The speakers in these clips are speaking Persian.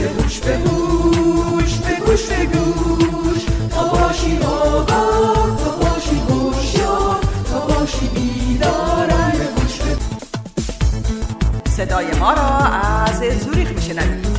گوش به گوش، به گوش به گوش، تا باشی آگاه، تا باشی هوشیار، تا باشی بیدار. به گوش به صدای ما را از زوریخ میشنوید.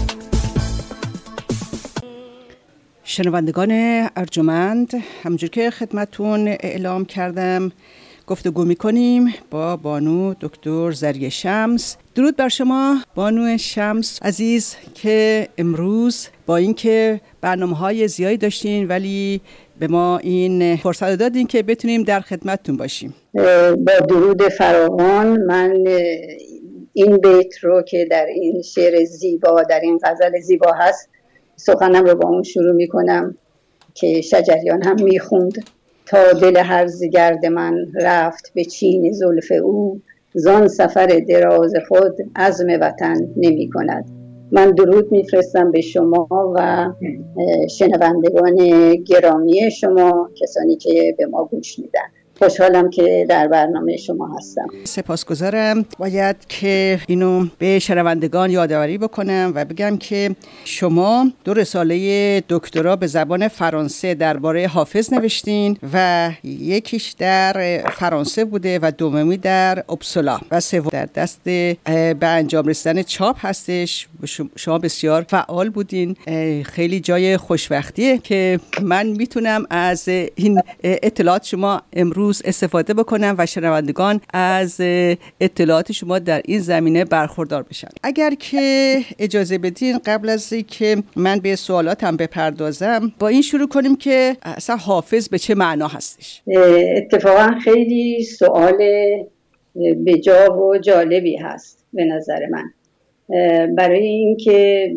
شنوندگان ارجمند، همونجور که خدمتون اعلام کردم گفتگو میکنیم با بانو دکتر زریه شمس. درود بر شما بانو شمس عزیز که امروز با اینکه برنامه‌های زیادی داشتین ولی به ما این فرصت دادین که بتونیم در خدمتتون باشیم. با درود فراوان من این بیت رو که در این شعر زیبا، در این غزل زیبا هست، سخنم رو با اون شروع میکنم که شجریان هم میخوند: تا دل هرزگرد من رفت به چین زلف او، زان سفر دراز خود عزم وطن نمی کند. من درود میفرستم به شما و شنوندگان گرامی شما، کسانی که به ما گوش میدن. خوشحالم که در برنامه شما هستم. سپاسگزارم. باید که اینو به شنوندگان یادآوری بکنم و بگم که شما 2 رساله دکترا به زبان فرانسه درباره حافظ نوشتین و یکیش در فرانسه بوده و دومی در اپسالا و سوم در دست به انجام رسیدن چاپ هستش. شما بسیار فعال بودین. خیلی جای خوشبختیه که من میتونم از این اطلاعات شما امروز استفاده بکنم و شنوندگان از اطلاعات شما در این زمینه برخوردار بشن. اگر که اجازه بدین قبل از اینکه من به سوالاتم بپردازم با این شروع کنیم که اصلا حافظ به چه معنا هستش؟ اتفاقا خیلی سوال بجا و جالبی هست به نظر من، برای اینکه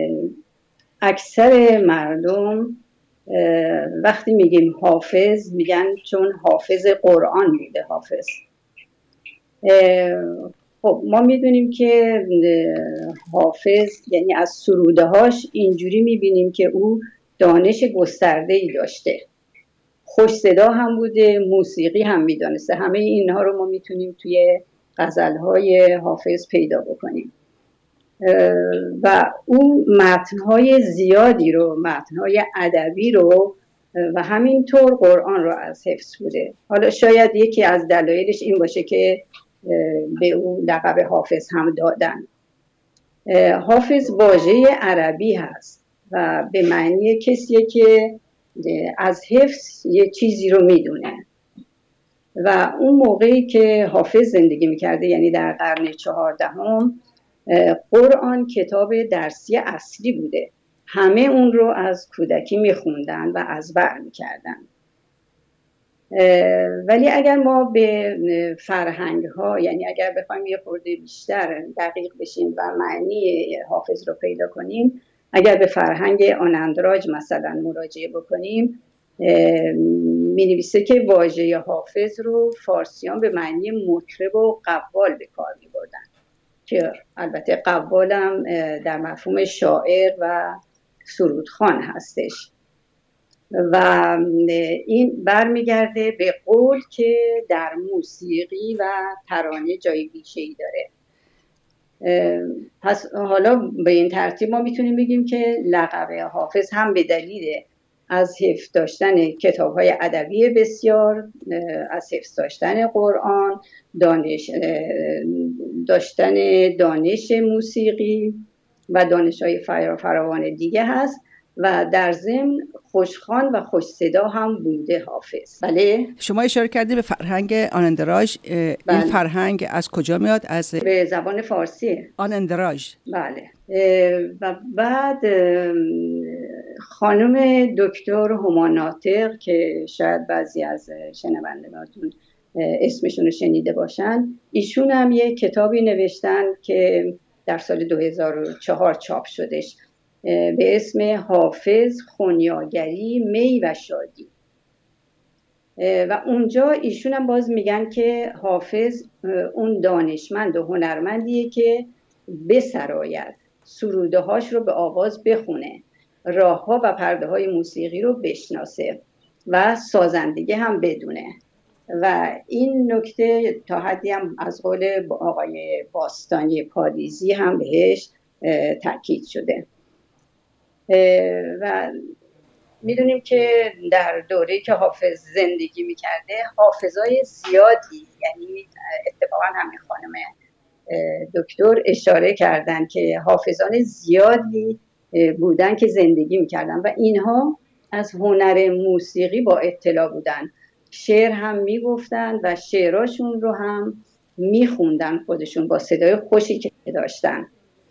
اکثر مردم وقتی میگیم حافظ میگن چون حافظ قرآن بوده حافظ. خب ما میدونیم که حافظ یعنی از سروده هاش اینجوری میبینیم که او دانش گسترده‌ای داشته، خوش صدا هم بوده، موسیقی هم میدانسته. همه اینها رو ما میتونیم توی غزلهای حافظ پیدا بکنیم و او متنهای زیادی رو، متنهای ادبی رو و همینطور قرآن رو از حفظ بوده. حالا شاید یکی از دلایلش این باشه که به او لقب حافظ هم دادن. حافظ واژه عربی هست و به معنی کسیه که از حفظ یه چیزی رو میدونه و اون موقعی که حافظ زندگی میکرده، یعنی در قرن 14ام، قرآن کتاب درسی اصلی بوده. همه اون رو از کودکی میخوندن و ازبر میکردن. ولی اگر ما به فرهنگ ها، یعنی اگر بخوایم یه خورده بیشتر دقیق بشیم و معنی حافظ رو پیدا کنیم، اگر به فرهنگ آنندراج مثلا مراجعه بکنیم، می-نویسه که واژه حافظ رو فارسیان به معنی مطرب و قوال به کار می‌بردن، که البته قوالم در مفهوم شاعر و سرودخوان هستش و این برمیگرده به قول که در موسیقی و ترانه جای ویژه‌ای داره. پس حالا به این ترتیب ما میتونیم بگیم که لقب حافظ هم به دلیل از حفظ داشتن کتاب‌های ادبی بسیار، از حفظ داشتن قرآن، داشتن دانش موسیقی و دانش‌های فراوان دیگه هست و در ضمن خوشخوان و خوش صدا هم بوده حافظ. بله. شما اشاره کردید به فرهنگ آنندراژ. این فرهنگ از کجا میاد؟ از به زبان فارسی آنندراژ. بله. و بعد خانم دکتر هما ناطق که شاید بعضی از شنوندگانتون اسمشون رو شنیده باشن، ایشون هم یک کتابی نوشتن که در سال 2004 چاپ شدش به اسم حافظ، خونیاگری، می و شادی. و اونجا ایشون هم باز میگن که حافظ اون دانشمند و هنرمندیه که بسراید، سروده هاش رو به آواز بخونه، راه ها و پرده های موسیقی رو بشناسه و سازندگی هم بدونه. و این نکته تا حدی هم از قول آقای باستانی پاریزی هم بهش تاکید شده. و میدونیم که در دوره‌ای که حافظ زندگی میکرده حافظای زیادی، یعنی اتفاقا همین خانم دکتر اشاره کردن که حافظان زیادی بودن که زندگی میکردن و اینها از هنر موسیقی با اطلاع بودن، شعر هم میگفتن و شعراشون رو هم میخوندن خودشون با صدای خوشی که داشتن.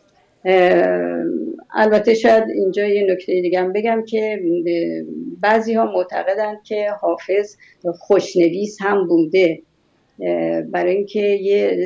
البته شاید اینجا یه نکته دیگه هم بگم که بعضی ها معتقدن که حافظ خوشنویس هم بوده، برای اینکه یه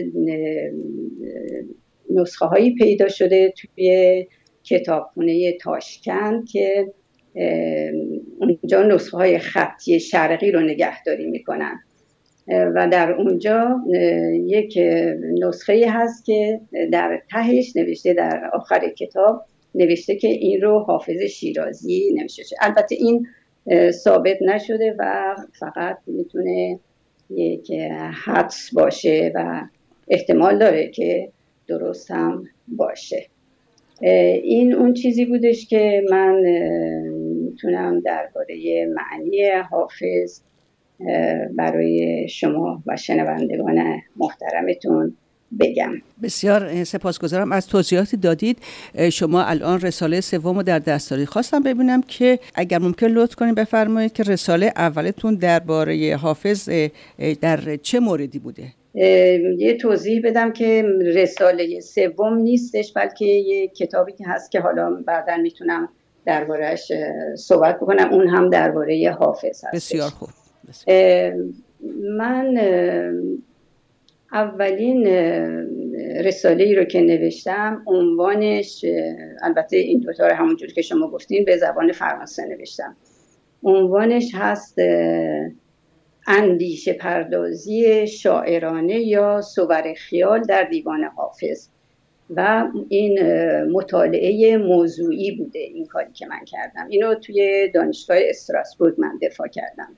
نسخه هایی پیدا شده توی کتابخونه تاشکند که اونجا نسخه های خطی شرقی رو نگهداری میکنن و در اونجا یک نسخه هست که در تهش نوشته، در آخر کتاب نوشته که این رو حافظ شیرازی نوشته. البته این ثابت نشده و فقط میتونه یک حدس باشه و احتمال داره که درست هم باشه. این اون چیزی بودش که من میتونم درباره معنی حافظ برای شما و شنوندگان محترمتون بگم. بسیار سپاسگزارم از توضیحاتی دادید. شما الان رساله سوم رو در دست دارید. خواستم ببینم که اگر ممکن لطف کنید بفرمایید که رساله اولتون درباره حافظ در چه موردی بوده؟ یه توضیح بدم که رساله سوم نیستش، بلکه یه کتابی که هست که حالا بعداً میتونم درباره‌اش صحبت بکنم، اون هم درباره حافظ هست. بسیار خوب. من اولین رساله‌ای رو که نوشتم عنوانش، البته این دوتا رو همونجور که شما گفتین به زبان فرانسه نوشتم، عنوانش هست اندیشه پردازی شاعرانه یا صور خیال در دیوان حافظ و این مطالعه موضوعی بوده. این کاری که من کردم اینو توی دانشگاه استراسبورگ من دفاع کردم.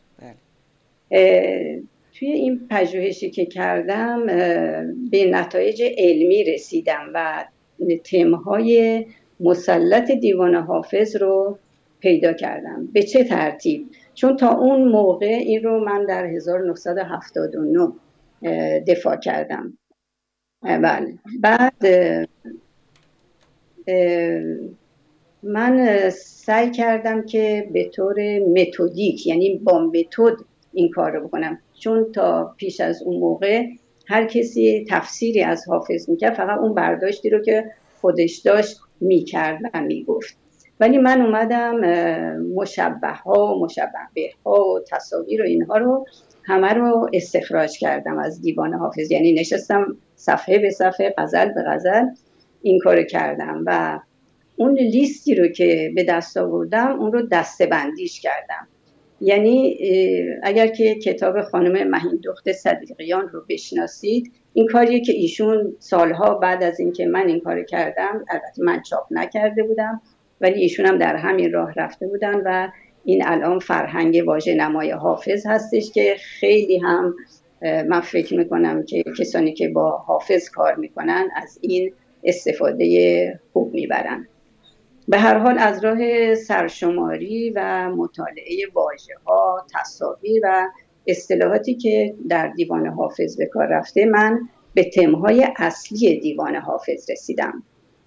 توی این پژوهشی که کردم به نتایج علمی رسیدم و تمهای مسلط دیوان حافظ رو پیدا کردم. به چه ترتیب؟ چون تا اون موقع این رو من در 1979 دفاع کردم. بله. بعد من سعی کردم که به طور متدیک، یعنی با متد این کار رو بکنم، چون تا پیش از اون موقع هر کسی تفسیری از حافظ میکرد فقط اون برداشتی رو که خودش داشت میکرد و میگفت، ولی من اومدم مشبه ها و مشبه به ها و تصاویر و اینها رو همه رو استخراج کردم از دیوان حافظ، یعنی نشستم صفحه به صفحه غزل به غزل این کار کردم و اون لیستی رو که به دست آوردم اون رو دسته‌بندیش کردم. یعنی اگر که کتاب خانم مهیندخت صدیقیان رو بشناسید، این کاریه که ایشون سالها بعد از این که من این کار کردم، البته من چاپ نکرده بودم ولی ایشون هم در همین راه رفته بودن و این الان فرهنگ واژه‌نمای حافظ هستش که خیلی هم من فکر میکنم که کسانی که با حافظ کار میکنن از این استفاده خوب میبرن. به هر حال از راه سرشماری و مطالعه واژه‌ها، تصاویر و اصطلاحاتی که در دیوان حافظ به کار رفته، من به تمهای اصلی دیوان حافظ رسیدم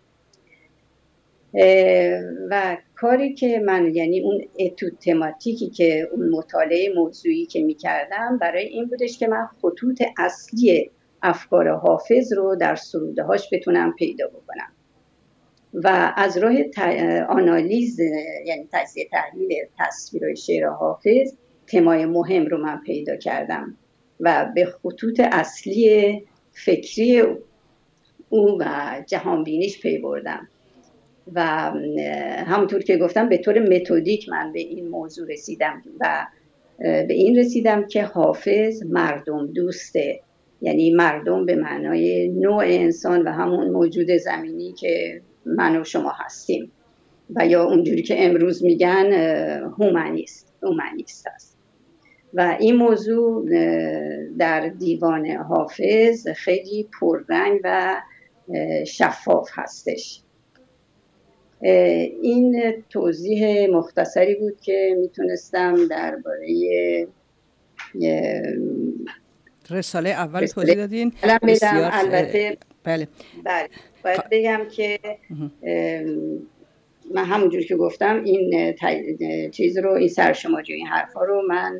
و کاری که من، یعنی اون اتود تماتیکی که اون مطالعه موضوعی که می‌کردم، برای این بودش که من خطوط اصلی افکار حافظ رو در سروده‌هاش بتونم پیدا بکنم و از راه آنالیز، یعنی تجزیه تحلیل تصویر شعر حافظ، تمای مهم رو من پیدا کردم و به خطوط اصلی فکری او و جهانبینیش پی بردم و همونطور که گفتم به طور متدیک من به این موضوع رسیدم و به این رسیدم که حافظ مردم دوسته، یعنی مردم به معنای نوع انسان و همون موجود زمینی که من و شما هستیم و یا اونجوری که امروز میگن هومانیست هست. و این موضوع در دیوان حافظ خیلی پررنگ و شفاف هستش. این توضیح مختصری بود که میتونستم درباره رساله اول توضیح دادین. البته بله باید بگم که من همونجور که گفتم این چیز رو، این سرشماری و این حرفا رو من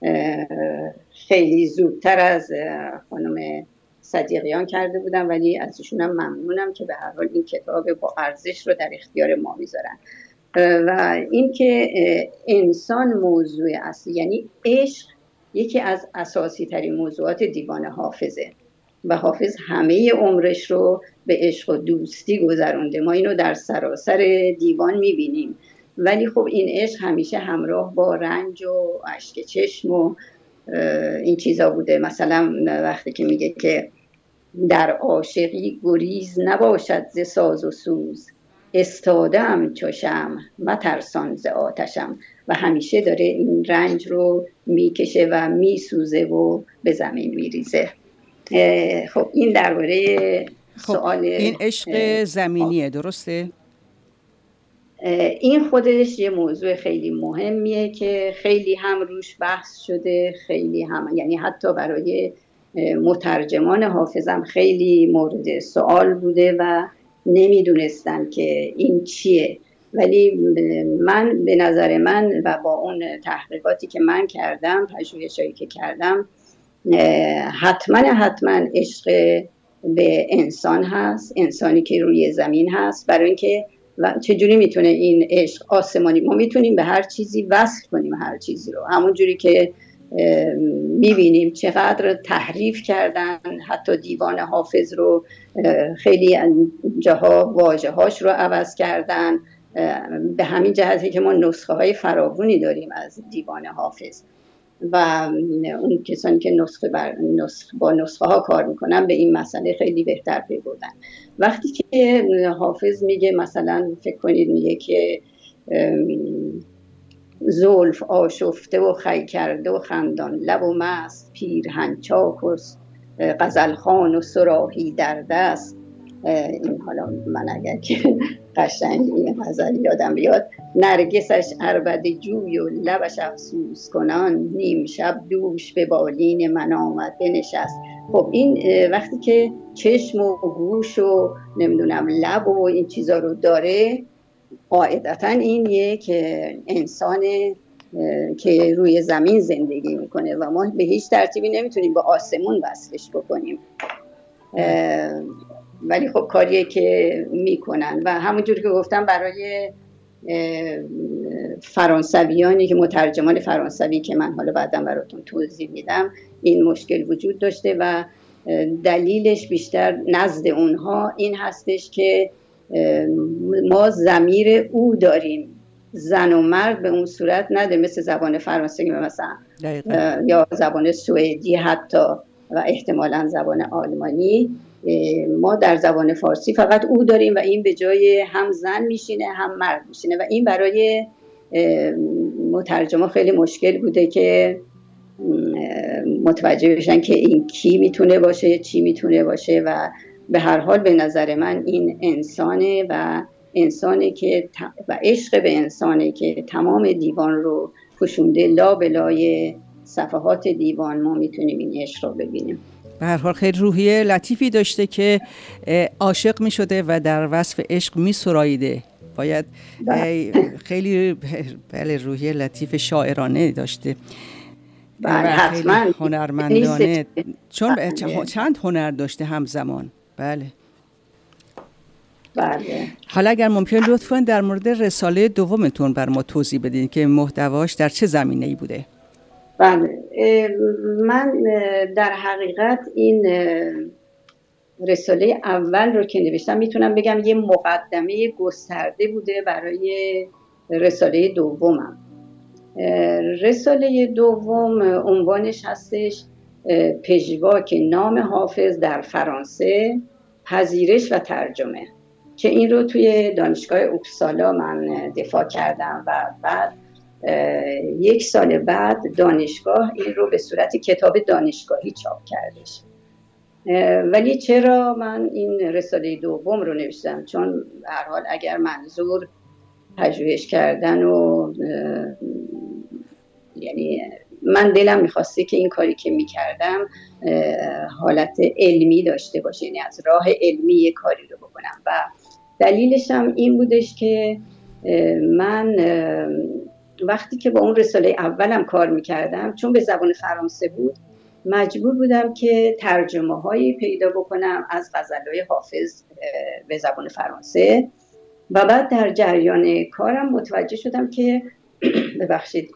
خیلی زودتر از خانم صدیقیان کرده بودم، ولی ازشونم ممنونم که به هر حال این کتاب با ارزش رو در اختیار ما میذارن. و این که انسان موضوع اصلی، یعنی عشق یکی از اساسی ترین موضوعات دیوان حافظه و حافظ همه عمرش رو به عشق و دوستی گذرونده. ما اینو در سراسر دیوان میبینیم، ولی خب این عشق همیشه همراه با رنج و اشک چشم و این چیزا بوده. مثلا وقتی که میگه که در عاشقی گریز نباشد ز ساز و سوز، استادم چو شمع مترسان ز آتشم، و همیشه داره این رنج رو میکشه و میسوزه و به زمین میریزه. خب این درباره سوال این عشق زمینیه، درسته؟ این خودش یه موضوع خیلی مهمیه که خیلی هم روش بحث شده، خیلی هم، یعنی حتی برای مترجمان حافظم خیلی مورد سوال بوده و نمیدونستن که این چیه. ولی من به نظر من و با اون تحقیقاتی که من کردم، پژوهشایی که کردم، حتما عشق به انسان هست، انسانی که روی زمین هست. برای اینکه چجوری میتونه این عشق آسمانی، ما میتونیم به هر چیزی وصل کنیم هر چیزی رو، همون جوری که میبینیم چقدر تحریف کردن حتی دیوان حافظ رو، خیلی جاها واژه هاش رو عوض کردن. به همین جهته که ما نسخه های فراوانی داریم از دیوان حافظ و اون کسانی که با نسخه ها کار میکنن به این مسئله خیلی بهتر پی بردن. وقتی که حافظ میگه، مثلا فکر کنید میگه که زلف آشفته و خی کرده و خندان، لب و مست پیرهن چاک و غزلخوان و صراحی در دست. این حالا من اگر که قشنگ این غزل یادم بیاد، نرگسش عربده جوی و لبش افسوس کنان، نیم شب دوش به بالین من آمد بنشست. خب این وقتی که چشم و گوش و نمیدونم لب و این چیزا رو داره، قاعدتا این یک انسان که روی زمین زندگی میکنه و ما به هیچ ترتیبی نمیتونیم با آسمون وصلش بکنیم، ولی خب کاریه که میکنن. و همونجور که گفتم برای فرانسویانی که مترجمان فرانسوی که من حالا بعداً براتون توضیح میدم، این مشکل وجود داشته و دلیلش بیشتر نزد اونها این هستش که ما ضمیر او داریم، زن و مرد به اون صورت نده، مثل زبان فرانسوی مثلا یا زبان سوئدی حتی و احتمالاً زبان آلمانی. ما در زبان فارسی فقط او داریم و این به جای هم زن میشینه هم مرد میشینه و این برای مترجما خیلی مشکل بوده که متوجه بشن که این کی میتونه باشه، چی میتونه باشه. و به هر حال به نظر من این انسانه و انسانی که و عشق به انسانی که تمام دیوان رو پوشونده. لا بلای صفحات دیوان ما میتونیم این عشق رو ببینیم. به هر حال خیلی روحیه لطیفی داشته که عاشق می شده و در وصف عشق می سراییده. باید خیلی روحیه لطیف شاعرانه داشته. حتما هنرمندانه، چون چند هنر داشته همزمان. بله. حالا اگر ممکن لطفاً در مورد رساله دومتون بر ما توضیح بدین که محتواش در چه زمینه‌ای بوده. بله، من در حقیقت این رساله اول رو که نوشتم میتونم بگم یه مقدمه گسترده بوده برای رساله دومم. رساله دوم عنوانش هستش پژواک نام حافظ در فرانسه، پذیرش و ترجمه، که این رو توی دانشگاه اوپسالا من دفاع کردم و بعد 1 سال بعد دانشگاه این رو به صورت کتاب دانشگاهی چاپ کردش ولی چرا من این رساله دوم رو نوشتم؟ چون به هر حال اگر منظور پژوهش کردن و یعنی من دلم میخواسته که این کاری که میکردم حالت علمی داشته باشه، یعنی از راه علمی کاری رو بکنم. و دلیلش هم این بودش که من وقتی که با اون رساله اولم کار میکردم، چون به زبان فرانسه بود، مجبور بودم که ترجمه هایی پیدا بکنم از غزلهای حافظ به زبان فرانسه. و بعد در جریان کارم متوجه شدم که ببخشید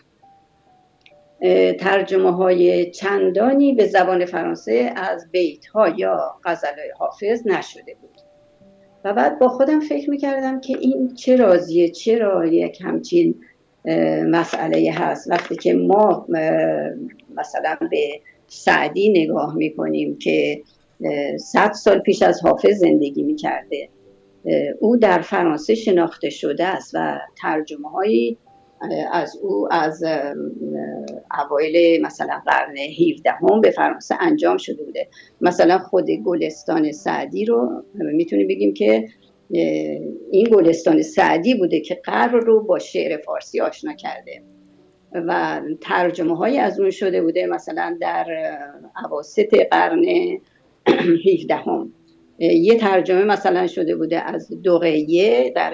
ترجمه های چندانی به زبان فرانسه از بیت ها یا غزلهای حافظ نشده بود. و بعد با خودم فکر میکردم که این چه رازیه، چرا یک همچین مسئله هست وقتی که ما مثلا به سعدی نگاه میکنیم که 100 سال پیش از حافظ زندگی میکرده، او در فرانسه شناخته شده است و ترجمه هایی از او از اوایل مثلا قرن 17 به فرانسه انجام شده بوده. مثلا خود گلستان سعدی رو میتونیم بگیم که این گلستان سعدی بوده که غرب رو با شعر فارسی آشنا کرده و ترجمه های از اون شده بوده. مثلا در اواسط قرن 17 یه ترجمه مثلا شده بوده از دقیه در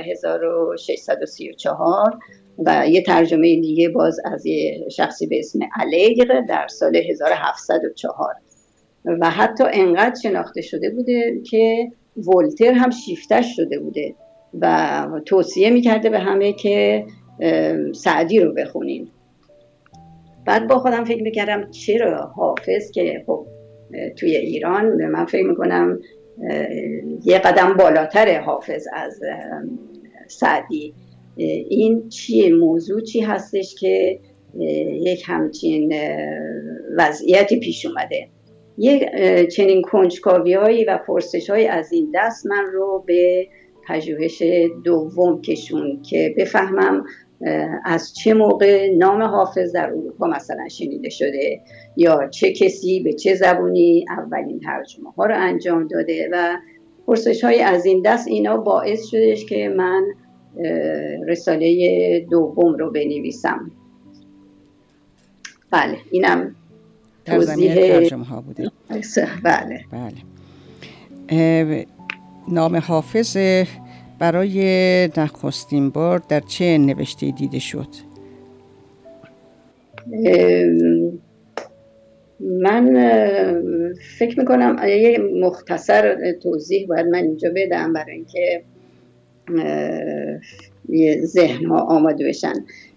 1634 و یه ترجمه دیگه باز از یه شخصی به اسم الگر در سال 1704 و حتی انقدر شناخته شده بوده که ولتر هم شیفتش شده بوده و توصیه میکرده به همه که سعدی رو بخونین. بعد با خودم فکر میکردم چرا حافظ که خب توی ایران من فکر میکنم یه قدم بالاتر حافظ از سعدی، این چیه موضوع چی هستش که یک همچین وضعیتی پیش اومده؟ یک چنین کنجکاوی‌هایی و پرسش‌های از این دست من رو به پژوهش دوم کشوند که بفهمم از چه موقع نام حافظ در اروپا مثلا شنیده شده یا چه کسی به چه زبونی اولین ترجمه ها رو انجام داده و پرسش‌های از این دست. اینا باعث شدش که من رساله دوم رو بنویسم. بله، اینم در زمینه ترجمه ها بوده. بله. نام حافظ برای نخستین بار در چه نوشته دیده شد؟ من فکر میکنم یه مختصر توضیح باید من اینجا بدم برای اینکه ذهن ها آماده بشن.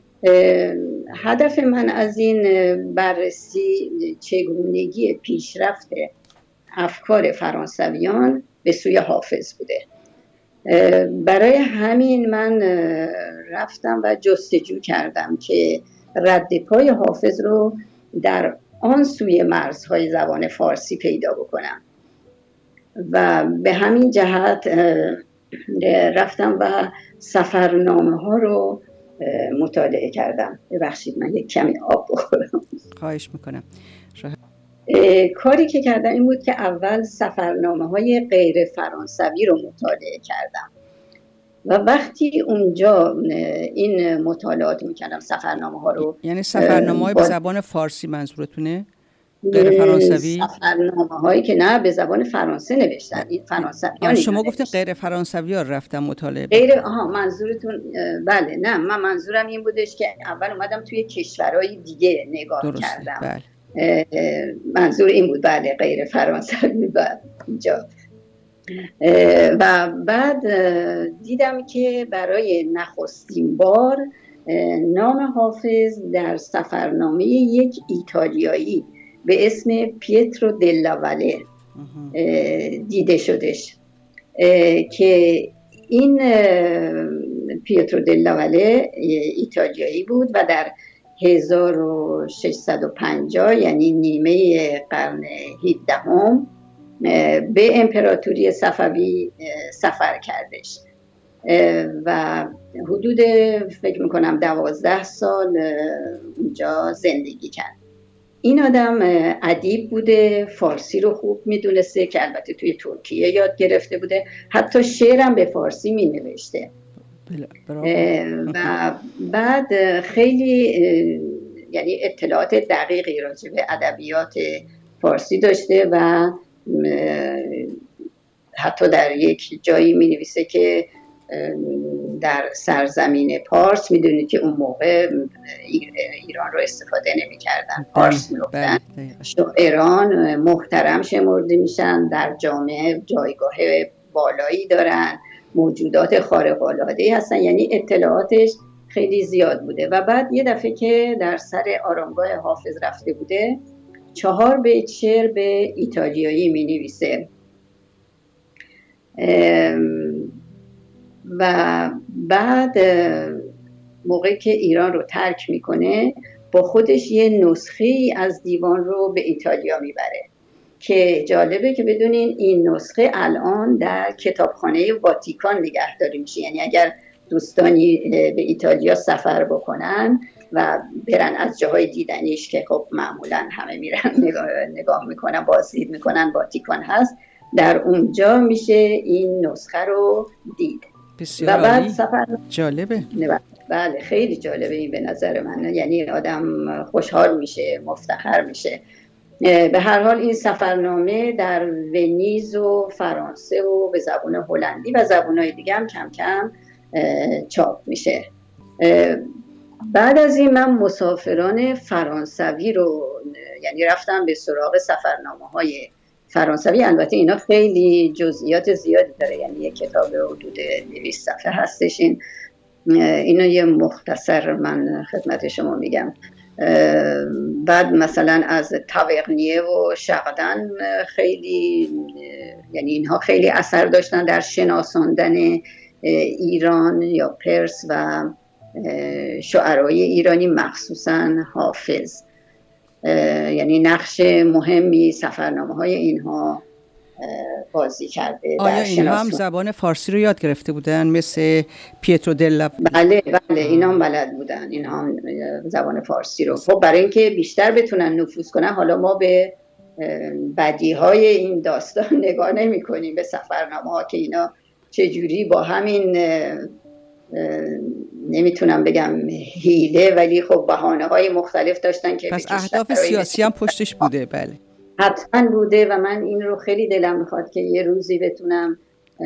هدف من از این بررسی چگونگی پیشرفت افکار فرانسویان به سوی حافظ بوده. برای همین من رفتم و جستجو کردم که رد پای حافظ رو در آن سوی مرزهای زبان فارسی پیدا بکنم و به همین جهت رفتم و سفرنامه ها رو مطالعه کردم. ببخشید من یک کمی آب بخورم. خواهش میکنم. کاری که کردم این بود که اول سفرنامه های غیر فرانسوی رو مطالعه کردم و وقتی اونجا این مطالعات میکردم سفرنامه ها رو، یعنی سفرنامه های به زبان فارسی منظورتونه؟ غیر فرانسوی؟ سفرنامه هایی که نه به زبان فرانسه نوشتن. این فرانسویان شما گفتین غیر فرانسوی ها رفتم مطالعه منظورتون؟ بله، نه، من منظورم این بودش که اول اومدم توی کشورهای دیگه نگاه کردم. بله. منظور این بود، بله، غیر فرانسوی بعد اینجا. و بعد دیدم که برای نخستین بار نام حافظ در سفرنامه یک ایتالیایی به اسم پیترو دلا واله دیده شدش که این پیترو دلا واله ایتالیایی بود و در 1650 یعنی نیمه قرن 17 به امپراتوری صفوی سفر کردش و حدود فکر میکنم 12 سال اونجا زندگی کرد. این آدم ادیب بوده، فارسی رو خوب میدونسته که البته توی ترکیه یاد گرفته بوده، حتی شعرم به فارسی می نوشته و بعد خیلی یعنی اطلاعات دقیقی راجع به ادبیات فارسی داشته و حتی در یک جایی می نویسه که در سرزمین پارس، میدونید که اون موقع ایران رو استفاده نمی کردن، پارس می گفتن، شاعران محترم شمرده میشن، در جامعه جایگاه بالایی دارن، موجودات خارق العاده هستن، یعنی اطلاعاتش خیلی زیاد بوده. و بعد یه دفعه که در سر آرامگاه حافظ رفته بوده 4 بیت شعر به ایتالیایی می نویسه و بعد موقعی که ایران رو ترک میکنه با خودش یه نسخه از دیوان رو به ایتالیا میبره که جالبه که بدونین این نسخه الان در کتابخانه واتیکان نگهداری میشه. یعنی اگر دوستانی به ایتالیا سفر بکنن و برن از جاهای دیدنیش که خب معمولا همه میرن نگاه میکنن، بازدید میکنن، واتیکان هست، در اونجا میشه این نسخه رو دید. بسیار و بعد سفر جالبه. بله خیلی جالبه این به نظر من، یعنی آدم خوشحال میشه، مفتخر میشه. به هر حال این سفرنامه در ونیز و فرانسه و به زبان هلندی و زبانهای دیگه هم کم کم چاپ میشه. بعد از این من مسافران فرانسوی رو یعنی رفتم به سراغ سفرنامه‌های فرانسوی. البته اینا خیلی جزئیات زیادی داره، یعنی یک کتاب حدود 200 صفحه هستش. اینو یه مختصر من خدمت شما میگم. بعد مثلا از تاورنیه و شغدن خیلی، یعنی اینها خیلی اثر داشتن در شناساندن ایران یا پرس و شعرای ایرانی، مخصوصا حافظ. یعنی نقش مهمی سفرنامه‌های اینها بازی کرده. آیا اینها هم زبان فارسی رو یاد گرفته بودن مثل پیترو دلا؟ بله اینا هم بلد بودن، اینها هم زبان فارسی رو. خب برای اینکه بیشتر بتونن نفوذ کنن، حالا ما به بدیهای این داستان نگاه نمی کنیم، به سفرنامه ها که اینا چجوری با همین نمیتونم بگم حیله، ولی خب بهانه های مختلف داشتن که پس اهداف سیاسی هم پشتش بوده. بله حتما بوده و من این رو خیلی دلم میخواد که یه روزی بتونم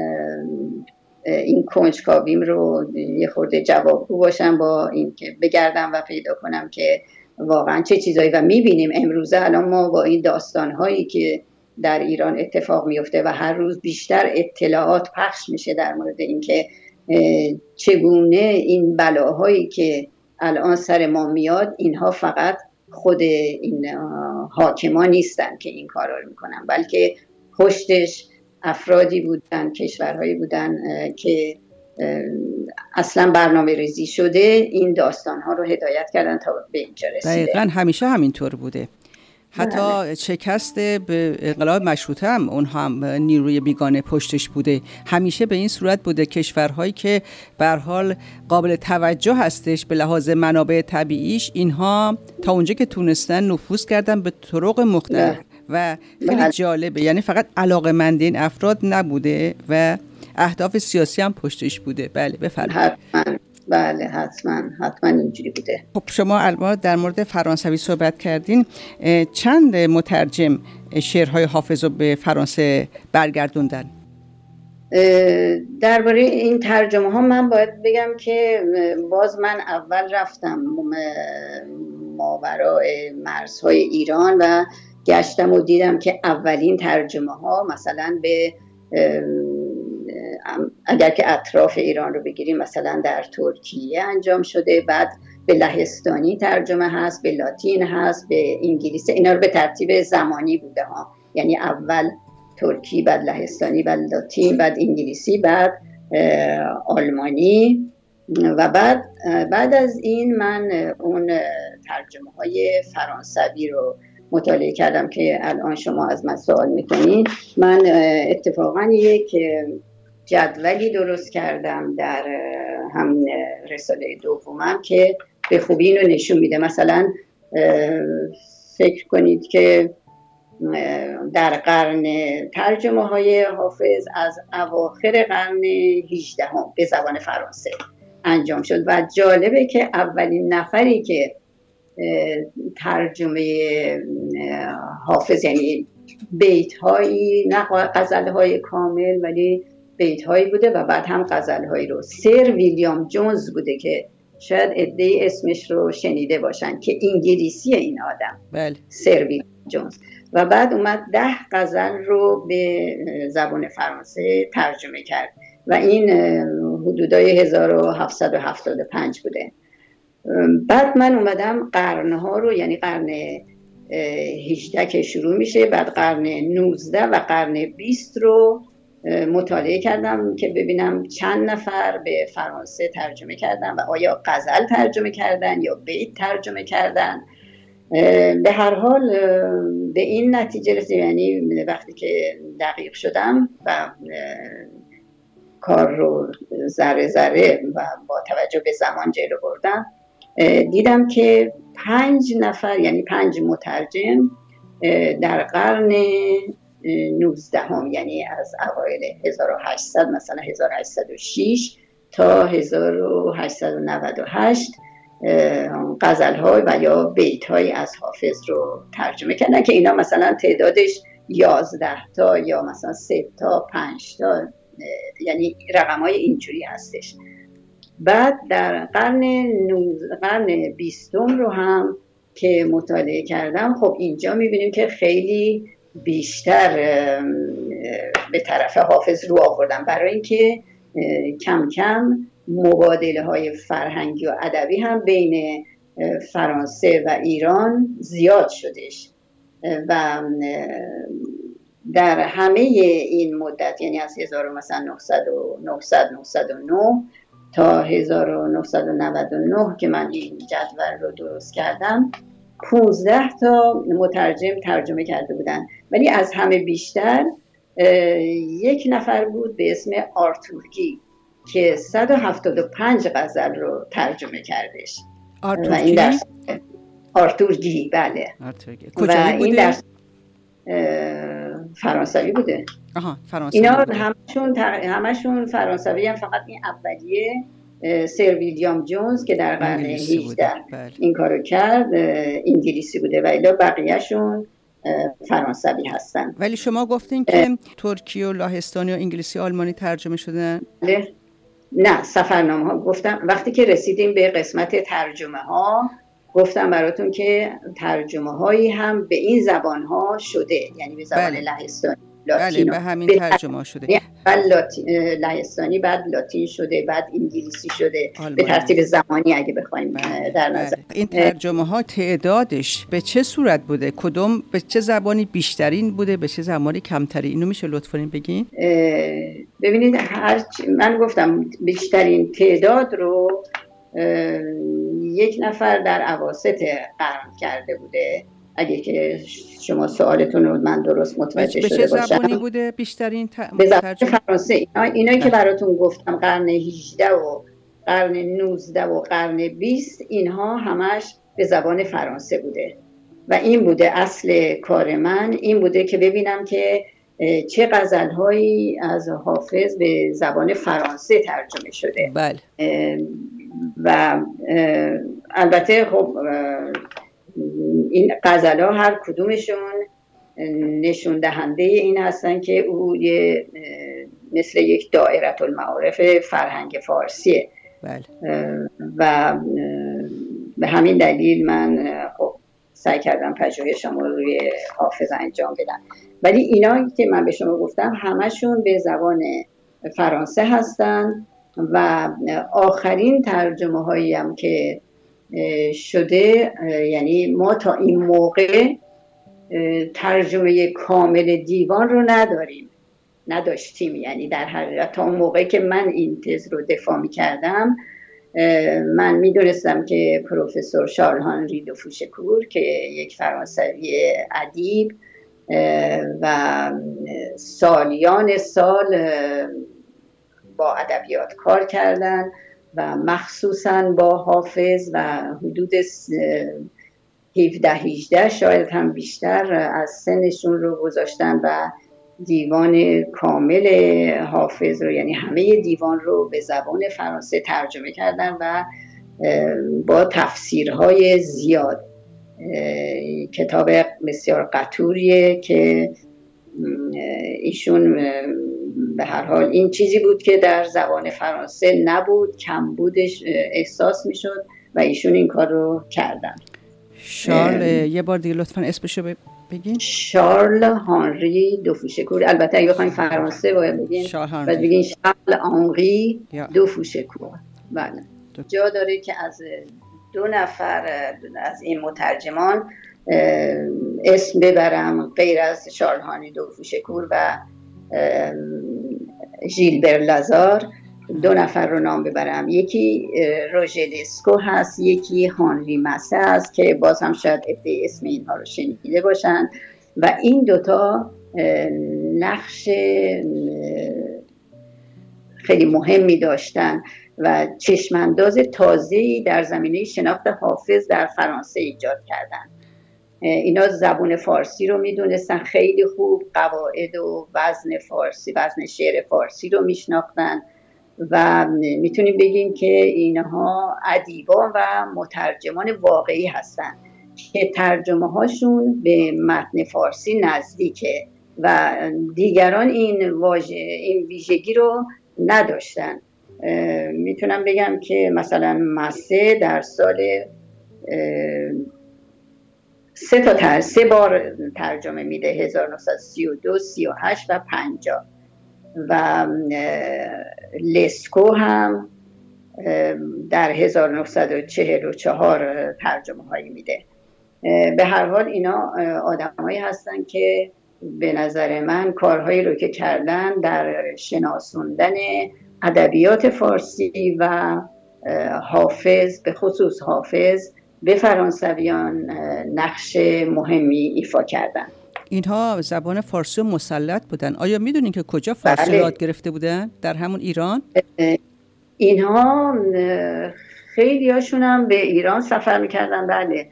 این کنجکاویم رو یه خورده جوابگو باشم با این که بگردم و پیدا کنم که واقعا چه چیزایی. و میبینیم امروزه الان ما با این داستانهایی که در ایران اتفاق میفته و هر روز بیشتر اطلاعات پخش میشه در مورد این که چگونه این بلاهایی که الان سر ما میاد، اینها فقط خود این حاکمان نیستن که این کارا رو میکنن، بلکه پشتش افرادی بودن، کشورهایی بودن که اصلا برنامه ریزی شده این داستانها رو هدایت کردن تا به اینجا رسیده. دقیقاً همیشه همینطور بوده. حتی شکست به انقلاب مشروطه هم اون هم نیروی بیگانه پشتش بوده. همیشه به این صورت بوده کشورهایی که به هر حال قابل توجه هستش به لحاظ منابع طبیعیش، اینها تا اونجا که تونستن نفوذ کردن به طرق مختلف و خیلی جالبه. یعنی فقط علاقه‌مند این افراد نبوده و اهداف سیاسی هم پشتش بوده. بله بفرمایید. بله حتما اینجوری بوده. خب شما الان در مورد فرانسوی صحبت کردین، چند مترجم شعرهای حافظ رو به فرانسه برگردوندن؟ درباره این ترجمه ها من باید بگم که باز من اول رفتم ماورای مرزهای ایران و گشتم و دیدم که اولین ترجمه ها مثلا به اگر که اطراف ایران رو بگیریم مثلا در ترکیه انجام شده، بعد به لهستانی ترجمه هست، به لاتین هست، به انگلیسی. اینا رو به ترتیب زمانی بوده ها، یعنی اول ترکی، بعد لهستانی، بعد لاتین، بعد انگلیسی، بعد آلمانی. و بعد از این من اون ترجمه های فرانسوی رو مطالعه کردم که الان شما از من سوال میکنین. من اتفاقا یک جدولی درست کردم در همین رساله دومم که به خوبی اینو نشون میده. مثلا فکر کنید که در قرن ترجمه های حافظ از اواخر قرن 18 به زبان فرانسه انجام شد و جالبه که اولین نفری که ترجمه حافظ، یعنی بیت هایی، نه غزل های کامل ولی بیت هایی بوده و بعد هم غزل هایی رو، سر ویلیام جونز بوده که شاید عده‌ای اسمش رو شنیده باشن که انگلیسی این آدم. بله. سر ویلیام جونز. و بعد اومد 10 غزل رو به زبان فرانسه ترجمه کرد و این حدودای 1775 بوده. بعد من اومدم قرنها رو، یعنی قرن 18 که شروع میشه، بعد قرن 19 و قرن 20 رو مطالعه کردم که ببینم چند نفر به فرانسه ترجمه کردن و آیا غزل ترجمه کردن یا بیت ترجمه کردن. به هر حال به این نتیجه رسیدم، یعنی وقتی که دقیق شدم و کار رو ذره ذره و با توجه به زمان جلو بردم، دیدم که 5 نفر، یعنی 5 مترجم در قرن 19 یعنی از اوایل 1800 مثلا 1806 تا 1898 غزل‌های و یا بیت‌های از حافظ رو ترجمه کردن که اینا مثلا تعدادش 11 تا یا مثلا 3 تا 5 تا، یعنی رقم‌های اینجوری هستش. بعد در قرن 20 رو هم که مطالعه کردم، خب اینجا می‌بینیم که خیلی بیشتر به طرف حافظ رو آوردن، برای اینکه کم کم مبادله های فرهنگی و ادبی هم بین فرانسه و ایران زیاد شدش و در همه این مدت، یعنی از 1909 تا 1999 که من این جدول رو درست کردم، 15 تا مترجم ترجمه کرده بودن، ولی از همه بیشتر یک نفر بود به اسم آرتور گی که 175 غزل رو ترجمه کردش. آرتور گی بله. کجایی بوده؟ این درس فرانسوی بوده. فرانسوی اینا بوده. همشون فرانسوی هم، فقط این اولیه سر ویلیام جونز که در قرن 18 این کارو کرد انگلیسی بوده و الا بقیهشون فرانسوی هستن. ولی شما گفتین که ترکی و لاهستانی و انگلیسی و آلمانی ترجمه شدن؟ نه، سفرنامه ها گفتم. وقتی که رسیدیم به قسمت ترجمه ها گفتم براتون که ترجمه هایی هم به این زبان ها شده، یعنی به زبان لهستانی، بله، به همین ترجمه شده. لهستانی بعد لاتین شده، بعد انگلیسی شده، به ترتیب زمانی اگه بخوایم در نظر. این ترجمه ها تعدادش به چه صورت بوده؟ کدوم به چه زبانی بیشترین بوده، به چه زبانی کمتری؟ اینو میشه لطفاً بگین؟ ببینید من گفتم بیشترین تعداد رو یک نفر در اواسط قرن کرده بوده. اگه که شما سوالتون رو من درست متوجه شده باشم. به چه زبانی بوده بیشترین به زبان فرانسه. اینایی که براتون گفتم قرن 18 و قرن 19 و قرن 20 اینها همش به زبان فرانسه بوده و این بوده اصل کار من، این بوده که ببینم که چه غزل‌هایی از حافظ به زبان فرانسه ترجمه شده. بله. و البته خب این غزل‌ها هر کدومشون نشون دهنده این هستن که او مثل یک دایره المعارف فرهنگ فارسیه. بله. و به همین دلیل من خب سعی کردم پژوهشم رو روی حافظ انجام بدم، ولی اینا که من به شما گفتم همشون به زبان فرانسه هستن و آخرین ترجمه هایی هم که شده، یعنی ما تا این موقع ترجمه کامل دیوان رو نداشتیم، یعنی در حقیقت تا اون موقع که من این تز رو دفاع می کردم من می دونستم که پروفسور شارل هانری دو فوشکور که یک فرانسوی ادیب و سالیان سال با ادبیات کار کردن و مخصوصاً با حافظ و حدود 17-18 شاید هم بیشتر از سنشون رو گذاشتن و دیوان کامل حافظ رو، یعنی همه دیوان رو به زبان فرانسه ترجمه کردن و با تفسیرهای زیاد. کتاب بسیار قطوریه که ایشون به هر حال این چیزی بود که در زبان فرانسه نبود، کم بودش احساس میشد و ایشون این کار رو کردن. شارل یه بار دیگه لطفاً اسمشو بگین. شارل هانری دو فوشکور. البته اگه بخوایم فرانسه باید بگین شارل هانری دو فوشکور. بله. جا داره که از 2 نفر از این مترجمان اسم ببرم غیر از شارل هانری دو فوشکور و ژیلبر لازار. 2 نفر رو نام ببرم، یکی روژه دسکو هست، یکی هانری مسه هست که باز هم شاید اسم اینها رو شنیده باشن و این دوتا نقش خیلی مهمی داشتن و چشمانداز تازه‌ای در زمینه شناخت حافظ در فرانسه ایجاد کردن. اینا زبان فارسی رو میدونستن خیلی خوب، قواعد و وزن فارسی، وزن شعر فارسی رو میشناختن و میتونیم بگیم که اینها ادیبان و مترجمان واقعی هستن که ترجمه هاشون به متن فارسی نزدیکه و دیگران این ویژگی رو نداشتن. میتونم بگم که مثلا مسه در سال 3 بار ترجمه میده، 1932 38 و 50 و لسکو هم در 1944 ترجمه هایی میده. به هر حال اینا آدمایی هستن که به نظر من کارهایی رو که کردن در شناسوندن ادبیات فارسی و حافظ، به خصوص حافظ، به فرانسویان نقش مهمی ایفا کردن. اینها زبان فارسی مسلط بودن. آیا میدونین که کجا فارسی یاد گرفته بودن؟ در همون ایران؟ اینها خیلی هاشون هم به ایران سفر میکردن. بله،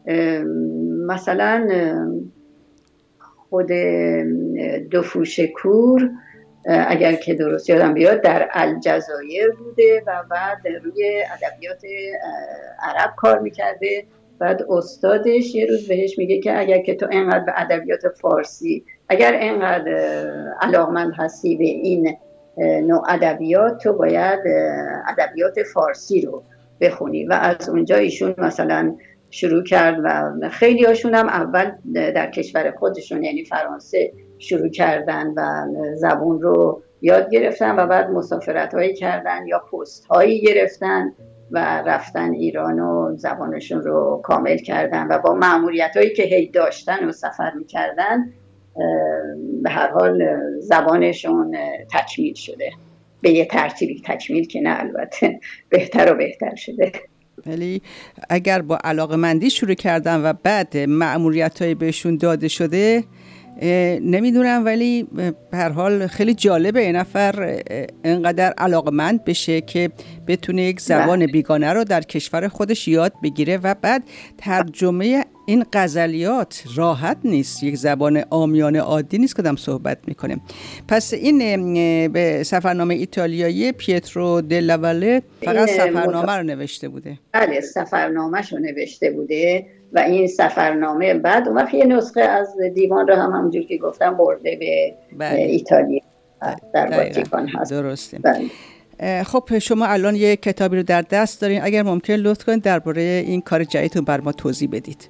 مثلا خود دو فوشکور اگر که درست یادم بیاد در الجزایر بوده و بعد روی ادبیات عرب کار میکرده. بعد استادش یه روز بهش میگه که اگر که تو اینقدر به ادبیات فارسی، اگر اینقدر علاقمند هستی به این نوع ادبیات، تو باید ادبیات فارسی رو بخونی. و از اونجا ایشون مثلا شروع کرد و خیلی هاشون هم اول در کشور خودشون یعنی فرانسه شروع کردن و زبون رو یاد گرفتن و بعد مسافرت هایی کردن یا پست هایی گرفتن و رفتن ایران و زبانشون رو کامل کردن و با مأموریت هایی که هی داشتن و سفر میکردن به هر حال زبانشون تکمیل شده. به یه ترتیبی تکمیل که نه، البته بهتر و بهتر شده. ولی اگر با علاقه‌مندی شروع کردن و بعد مأموریت‌های بهشون داده شده نمیدونم، ولی به هر حال خیلی جالبه این نفر اینقدر علاقه‌مند بشه که بتونه یک زبان بیگانه رو در کشور خودش یاد بگیره و بعد ترجمه این غزلیات راحت نیست، یک زبان عامیانه عادی نیست که دم صحبت میکنه. پس این به سفرنامه ایتالیایی پیترو دلاواله فقط سفرنامه رو نوشته بوده. بله، سفرنامه‌ش رو نوشته بوده و این سفرنامه بعد اون وقت یه نسخه از دیوان رو هم همونجور که گفتم برده به ایتالیا در واتیکان هست. درسته. خب شما الان یه کتابی رو در دست دارین، اگر ممکن لطف کنید درباره این کار جدیدتون بر ما توضیح بدید.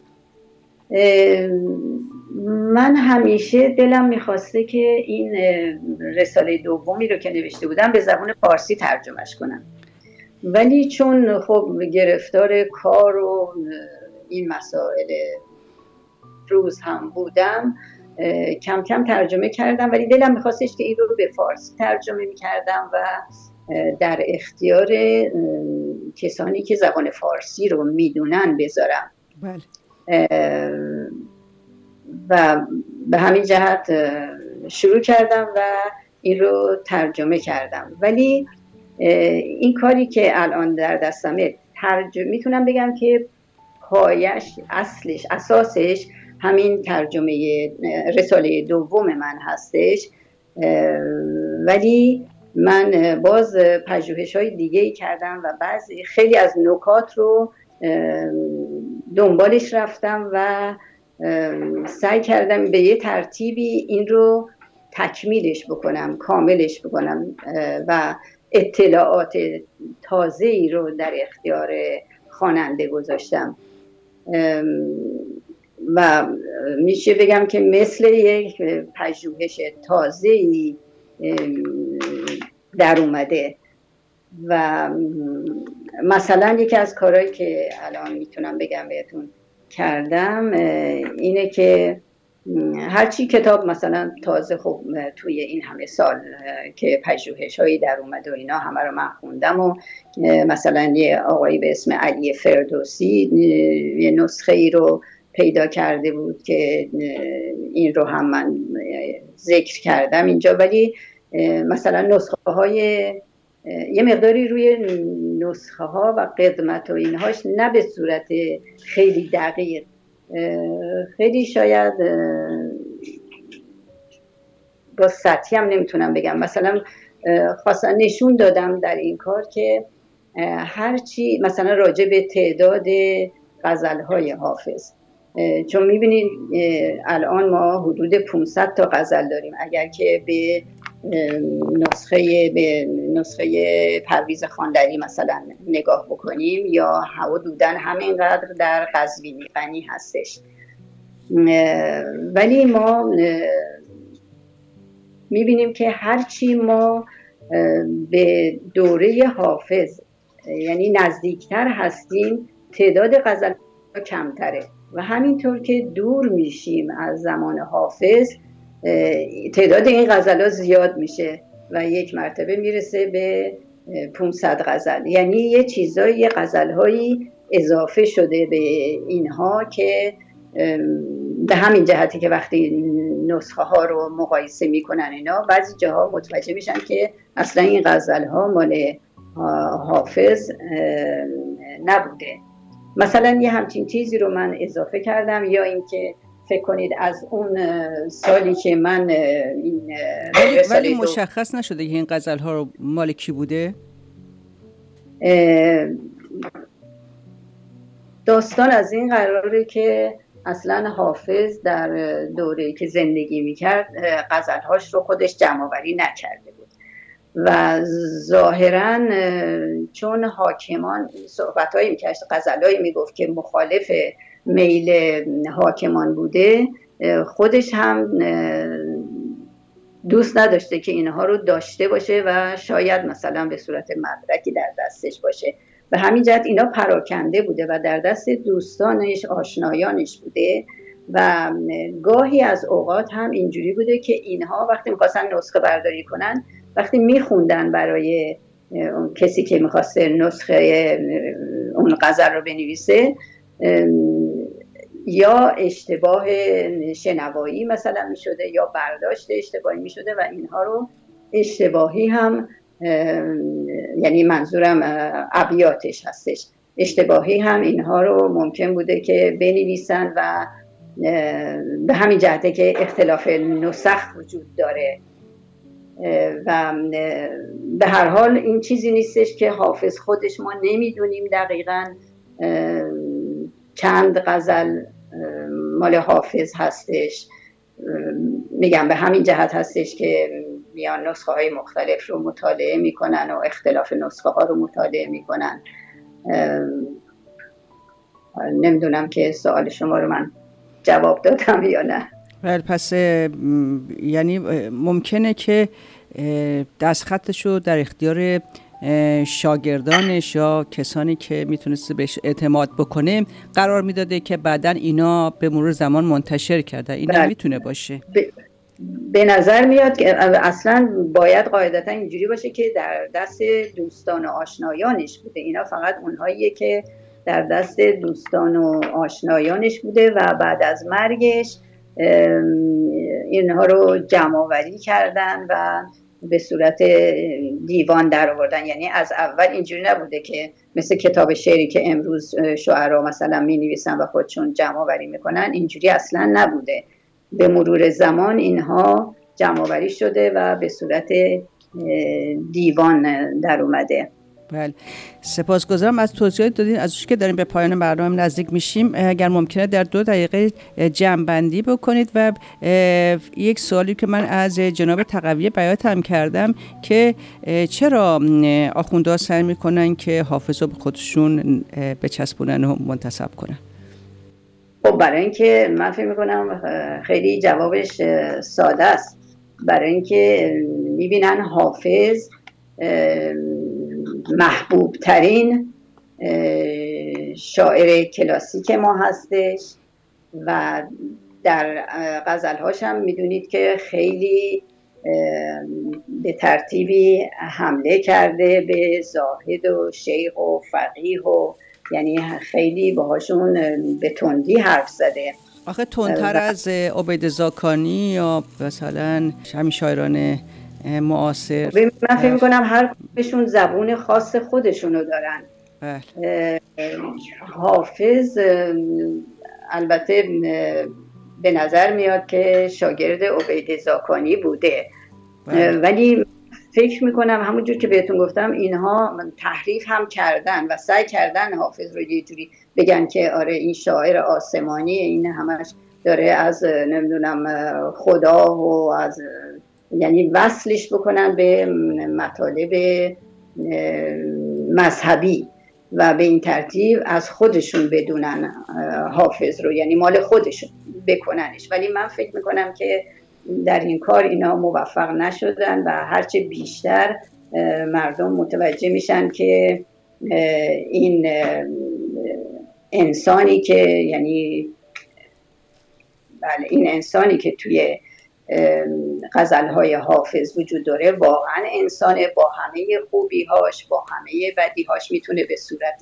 من همیشه دلم میخواسته که این رساله دومی رو که نوشته بودم به زبان فارسی ترجمهش کنم، ولی چون خب گرفتار کار و این مسائل روز هم بودم کم کم ترجمه کردم، ولی دلم میخواستش که این رو به فارسی ترجمه میکردم و در اختیار کسانی که زبان فارسی رو میدونن بذارم. بله. و به همین جهت شروع کردم و این رو ترجمه کردم. ولی این کاری که الان در دستمه میتونم بگم که پایش، اصلش، اساسش همین ترجمه رساله دوم من هستش. ولی من باز پژوهش‌های دیگه‌ای کردم و خیلی از نکات رو دنبالش رفتم و سعی کردم به یه ترتیبی این رو تکمیلش بکنم، کاملش بکنم و اطلاعات تازه‌ای رو در اختیار خواننده گذاشتم و میشه بگم که مثل یک پژوهش تازه‌ای در اومده. و مثلا یکی از کارهایی که الان میتونم بگم بهتون کردم اینه که هرچی کتاب مثلا تازه خب توی این همه سال که پژوهش‌هایی در اومده و اینا همه رو من خوندم و مثلا یه آقایی به اسم علی فردوسی یه نسخه ای رو پیدا کرده بود که این رو هم من ذکر کردم اینجا، ولی مثلا نسخه های یه مقداری روی نسخه ها و قدمت و اینهاش نه به صورت خیلی دقیق، خیلی شاید با سطحی هم نمیتونم بگم، مثلا خواستم نشون دادم در این کار که هرچی مثلا راجع به تعداد غزل‌های حافظ، چون میبینید الان ما حدود 500 تا غزل داریم، اگر که به نسخه پرویز خواندری مثلا نگاه بکنیم یا حدوداً همینقدر در قزوینی غنی هستش، ولی ما میبینیم که هرچی ما به دوره حافظ یعنی نزدیکتر هستیم تعداد غزل کمتره و همینطور که دور میشیم از زمان حافظ تعداد این غزل‌ها زیاد میشه و یک مرتبه میرسه به 500 غزل، یعنی یه چیزایی، یه غزل‌هایی اضافه شده به اینها که به همین جهتی که وقتی نسخه ها رو مقایسه میکنن اینا بعضی جاها متوجه میشن که اصلا این غزل‌ها مال حافظ نبوده. مثلا یه همچین چیزی رو من اضافه کردم، یا اینکه فکر کنید از اون سالی که من این ولی مشخص نشده که این غزل‌ها رو مال کی بوده؟ داستان از این قراره که اصلا حافظ در دوره‌ای که زندگی میکرد غزل‌هاش رو خودش جمع‌آوری نکرده بود و ظاهراً چون حاکمان صحبت‌هایی می‌کرد، غزل‌هایی میگفت که مخالف میل حاکمان بوده، خودش هم دوست نداشته که اینها رو داشته باشه و شاید مثلا به صورت مدرکی در دستش باشه و همین جهت اینا پراکنده بوده و در دست دوستانش، آشنایانش بوده و گاهی از اوقات هم اینجوری بوده که اینها وقتی می‌خواستن نسخه برداری کنن، وقتی میخوندن برای اون کسی که میخواسته نسخه اون غزل رو بنویسه، یا اشتباه شنوایی مثلا میشده یا برداشت اشتباهی میشده و اینها رو اشتباهی هم، یعنی منظورم ابیاتش هستش، اشتباهی هم اینها رو ممکن بوده که بنویسن و به همین جهته که اختلاف نسخ وجود داره و به هر حال این چیزی نیستش که حافظ خودش ما نمیدونیم دقیقاً چند غزل مال حافظ هستش. میگم به همین جهت هستش که میان نسخه های مختلف رو مطالعه میکنن و اختلاف نسخه ها رو مطالعه میکنن. نمیدونم که سوال شما رو من جواب دادم یا نه. بله، پس یعنی ممکنه که دستخطش رو در اختیار شاگردانش یا کسانی که میتونسته بهش اعتماد بکنه قرار میداده که بعداً اینا به مرور زمان منتشر کرده. این میتونه باشه. به نظر میاد که اصلا باید قاعدتا اینجوری باشه که در دست دوستان و آشنایانش بوده. اینا فقط اونهاییه که در دست دوستان و آشنایانش بوده و بعد از مرگش اینها رو جمع آوری کردن و به صورت دیوان در آوردن. یعنی از اول اینجوری نبوده که مثل کتاب شعری که امروز شاعرها مثلا می نویسن و خودشون جمع آوری میکنن، اینجوری اصلا نبوده. به مرور زمان اینها جمع آوری شده و به صورت دیوان در اومده. بله، سپاسگزارم از توضیحات دادین. از که داریم به پایان برنامه نزدیک میشیم، اگر ممکنه در 2 دقیقه جمع‌بندی بکنید و یک سوالی که من از جناب تقوی بیات هم کردم که چرا آخوندها سعی میکنن که حافظ رو به خودشون بچسبونن و منتسب کنن؟ خب برای اینکه من فکر میکنم خیلی جوابش ساده است. برای اینکه میبینن حافظ محبوب ترین شاعر کلاسیک ما هستش و در غزلهاش هم میدونید که خیلی به ترتیبی حمله کرده به زاهد و شیخ و فقیه و یعنی خیلی باهاشون به تندی حرف زده. آخه تندتر از عبید زاکانی یا مثلا همین شاعران معاصر؟ من فکر میکنم هر کدومشون زبون خاص خودشونو دارن. حافظ البته به نظر میاد که شاگرد عبید زاکانی بوده، ولی فکر میکنم همونجور که بهتون گفتم اینها تحریف هم کردن و سعی کردن حافظ رو یه جوری بگن که آره این شاعر آسمانی، این همش داره از نمیدونم خدا و از یعنی وصلش بکنن به مطالب مذهبی و به این ترتیب از خودشون بدونن حافظ رو، یعنی مال خودشون بکننش. ولی من فکر میکنم که در این کار اینا موفق نشدن و هرچه بیشتر مردم متوجه میشن که این انسانی که یعنی بله این انسانی که توی غزلهای حافظ وجود داره واقعا انسانه، با همه خوبیهاش با همه بدیهاش میتونه به صورت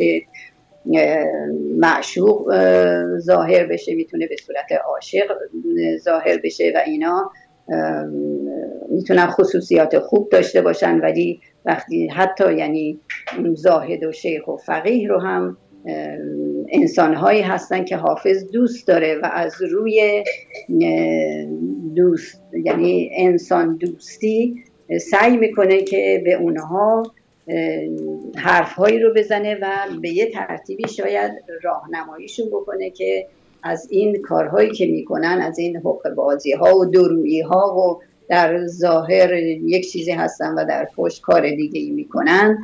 معشوق ظاهر بشه، میتونه به صورت عاشق ظاهر بشه و اینا میتونن خصوصیات خوب داشته باشن، ولی وقتی حتی یعنی زاهد و شیخ و فقیه رو هم انسانهایی هستن که حافظ دوست داره و از روی دوست یعنی انسان دوستی سعی میکنه که به اونها حرفهایی رو بزنه و به یه ترتیبی شاید راهنماییشون بکنه که از این کارهایی که میکنن، از این حقه‌بازی ها و درویی ها و در ظاهر یک چیزی هستن و در پشت کار دیگه ای میکنن،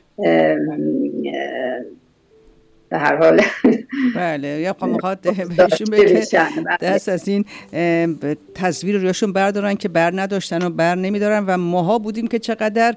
به هر حال بله یا میخواد بهشون بگه دست از این تصویر رویشون بردارن که بر نداشتن و بر نمیدارن و ماها بودیم که چقدر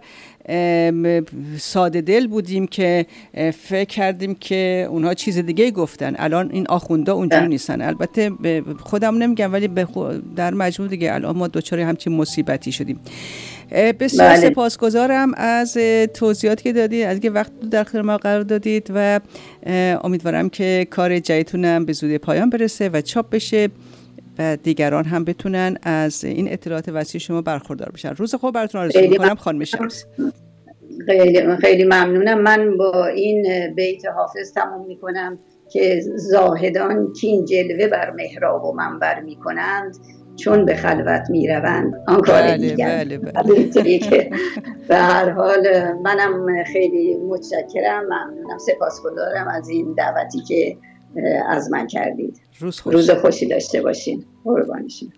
ساده دل بودیم که فکر کردیم که اونها چیز دیگه گفتن. الان این آخوندا اونجوری نیستن. البته خودم نمیگم ولی در مجموع دیگه الان ما دوچاره همچین مصیبتی شدیم. بسیار سپاسگزارم از توضیحاتی که دادید، از اینکه وقت در اختیار ما قرار دادید و امیدوارم که کار جدیدتونم به زودی پایان برسه و چاپ بشه و دیگران هم بتونن از این اطلاعات وسیع شما برخوردار بشن. روز خوب براتون آرزو می‌کنم خانم شمس. خیلی ممنونم. من با این بیت حافظ تموم میکنم که زاهدان کین جلوه بر محراب و منبر میکنند، چون به خلوت میروند آن کار دیگر. بله. به هر حال منم خیلی متشکرم، ممنونم، سپاسگزارم از این دعوتی که از من کردید. روز خوشی داشته باشین. قربانشون.